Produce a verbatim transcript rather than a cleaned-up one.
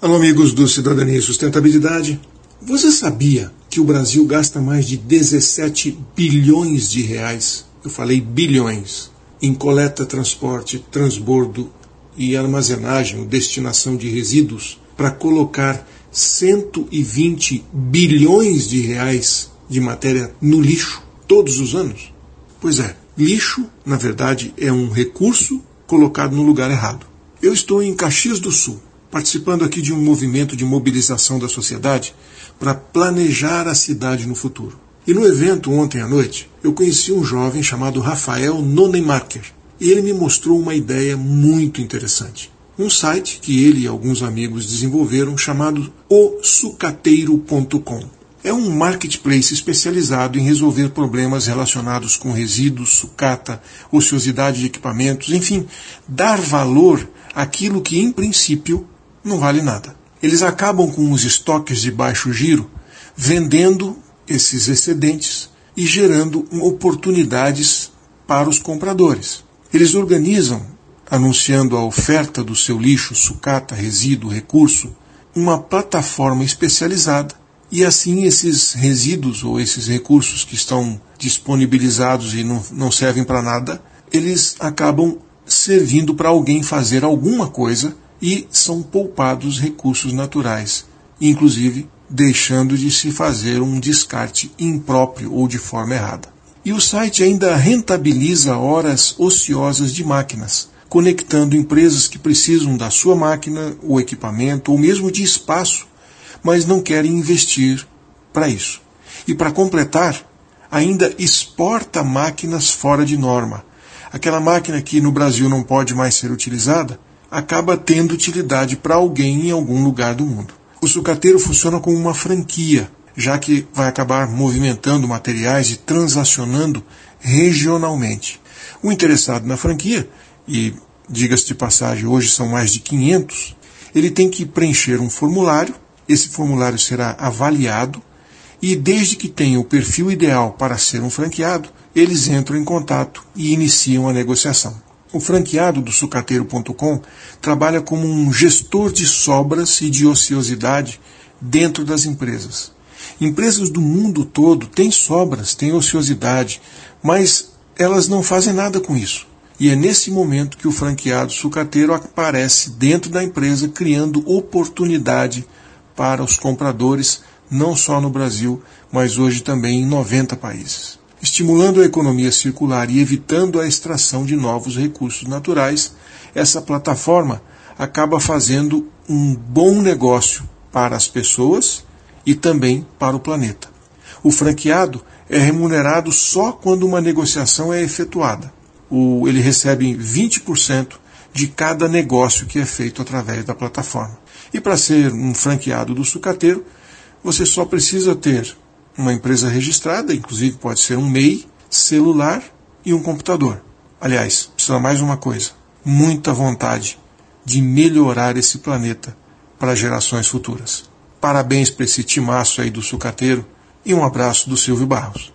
Alô, amigos do Cidadania e Sustentabilidade. Você sabia que o Brasil gasta mais de dezessete bilhões de reais, eu falei bilhões, em coleta, transporte, transbordo e armazenagem ou destinação de resíduos para colocar cento e vinte bilhões de reais de matéria no lixo todos os anos? Pois é, lixo, na verdade, é um recurso colocado no lugar errado. Eu estou em Caxias do Sul, participando aqui de um movimento de mobilização da sociedade para planejar a cidade no futuro. E no evento ontem à noite, eu conheci um jovem chamado Rafael Nonnemarker, e ele me mostrou uma ideia muito interessante. Um site que ele e alguns amigos desenvolveram chamado o sucateiro ponto com. É um marketplace especializado em resolver problemas relacionados com resíduos, sucata, ociosidade de equipamentos, enfim, dar valor àquilo que, em princípio, não vale nada. Eles acabam com os estoques de baixo giro, vendendo esses excedentes e gerando oportunidades para os compradores. Eles organizam, anunciando a oferta do seu lixo, sucata, resíduo, recurso, uma plataforma especializada, e assim esses resíduos ou esses recursos que estão disponibilizados e não, não servem para nada, eles acabam servindo para alguém fazer alguma coisa e são poupados recursos naturais, inclusive deixando de se fazer um descarte impróprio ou de forma errada. E o site ainda rentabiliza horas ociosas de máquinas, conectando empresas que precisam da sua máquina, ou equipamento, ou mesmo de espaço, mas não querem investir para isso. E para completar, ainda exporta máquinas fora de norma. Aquela máquina que no Brasil não pode mais ser utilizada, acaba tendo utilidade para alguém em algum lugar do mundo. O sucateiro funciona como uma franquia, já que vai acabar movimentando materiais e transacionando regionalmente. O interessado na franquia, e diga-se de passagem, hoje são mais de quinhentos, ele tem que preencher um formulário. Esse formulário será avaliado e, desde que tenha o perfil ideal para ser um franqueado, eles entram em contato e iniciam a negociação. O franqueado do sucateiro ponto com trabalha como um gestor de sobras e de ociosidade dentro das empresas. Empresas do mundo todo têm sobras, têm ociosidade, mas elas não fazem nada com isso. E é nesse momento que o franqueado sucateiro aparece dentro da empresa, criando oportunidade para os compradores, não só no Brasil, mas hoje também em noventa países. Estimulando a economia circular e evitando a extração de novos recursos naturais, essa plataforma acaba fazendo um bom negócio para as pessoas e também para o planeta. O franqueado é remunerado só quando uma negociação é efetuada. O, ele recebe vinte por cento de cada negócio que é feito através da plataforma. E para ser um franqueado do sucateiro, você só precisa ter uma empresa registrada, inclusive pode ser um M E I, celular e um computador. Aliás, precisa mais uma coisa, muita vontade de melhorar esse planeta para gerações futuras. Parabéns para esse timaço aí do sucateiro e um abraço do Silvio Barros.